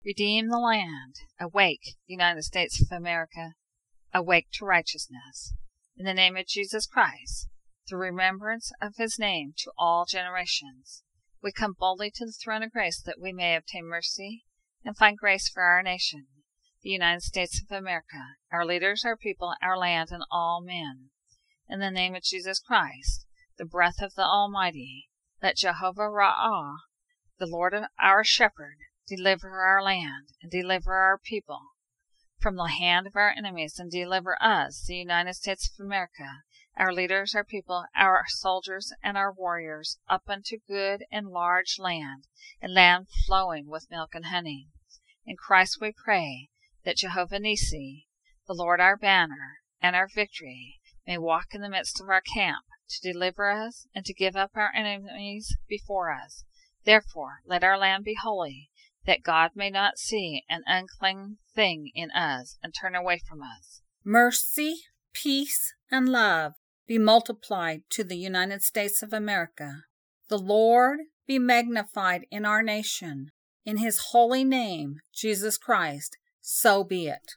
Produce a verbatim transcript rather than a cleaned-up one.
Redeem the land. Awake, United States of America. Awake to righteousness. In the name of Jesus Christ, the remembrance of his name to all generations, we come boldly to the throne of grace that we may obtain mercy and find grace for our nation, the United States of America, our leaders, our people, our land, and all men. In the name of Jesus Christ, the breath of the Almighty, let Jehovah Ra'ah, the Lord of our shepherd, deliver our land and deliver our people from the hand of our enemies, and deliver us, the United States of America, our leaders, our people, our soldiers, and our warriors, up unto good and large land, and land flowing with milk and honey. In Christ we pray that Jehovah Nissi, the Lord our banner and our victory, may walk in the midst of our camp to deliver us and to give up our enemies before us. Therefore, let our land be holy, that God may not see an unclean thing in us and turn away from us. Mercy, peace, and love be multiplied to the United States of America. The Lord be magnified in our nation. In his holy name, Jesus Christ, so be it.